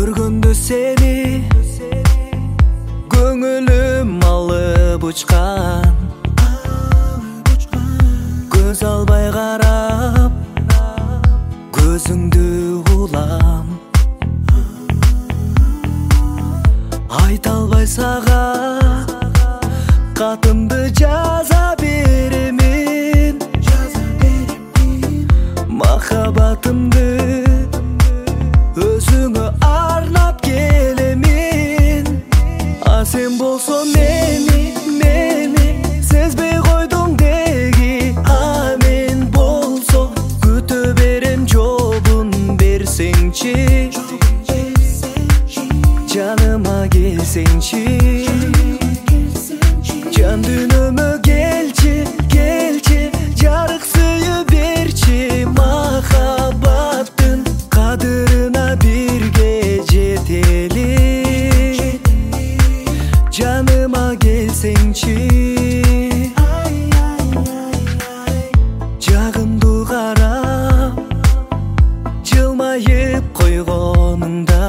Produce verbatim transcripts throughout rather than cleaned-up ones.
Көргөндө сени көңүлүм алып учкан, көз албай карап көзүңдү улам. Айта албай сага катымды жаза беремин, махаббатымды өзүңө арнап келемин. А сен болсо мени, мени сезбей койдуң деги. А мен болсо күтө берем жообун берсеңчи, жаныма келсеңчи. Жан дүйнөмө келчи, келчи, жарык сыйы берчи. Махаббаттын кадырына бирге жетели, жаныма келсеңчи. Жагымды карап жылмайып койгонуңда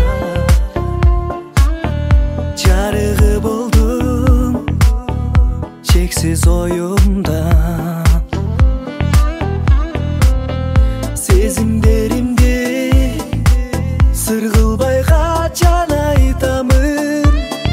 жарыгы болдуң чексиз оюмда. Сезимдеримди сыр кылбай качан айтамын,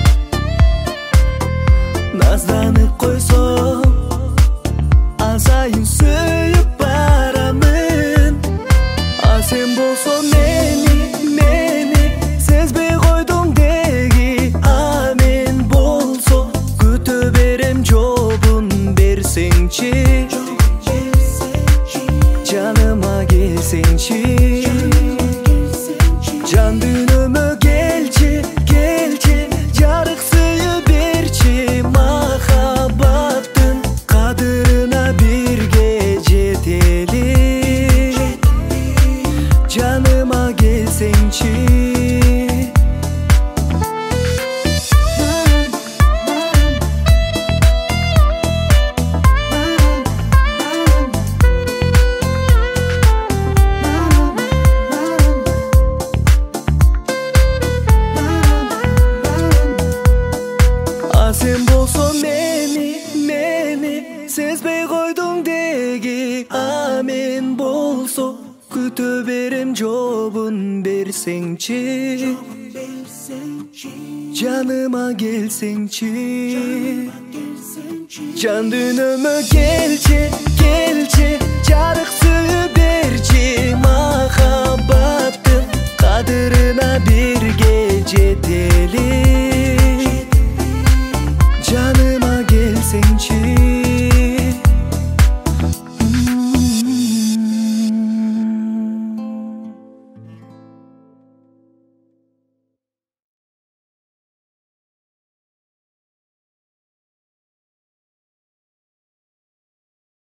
назданып койсоң азайын сүйүп барамын. А сен болсо мени, мени сезбей койдуң деги. А мен болсо күтө берем жообун берсеңчи, жаныма келсеңчи. Жан дүйнөмө келчи, келчи, жарык сыйы берчи. Махаббаттын кадырына бирге жетели, жаныма келсеңчи. Сен болсо мени, мени сезбей койдуң деги. А мен болсо күтө берем жообун берсеңчи, жаныма келсеңчи. Жан дүйнөмө келчи, келчи,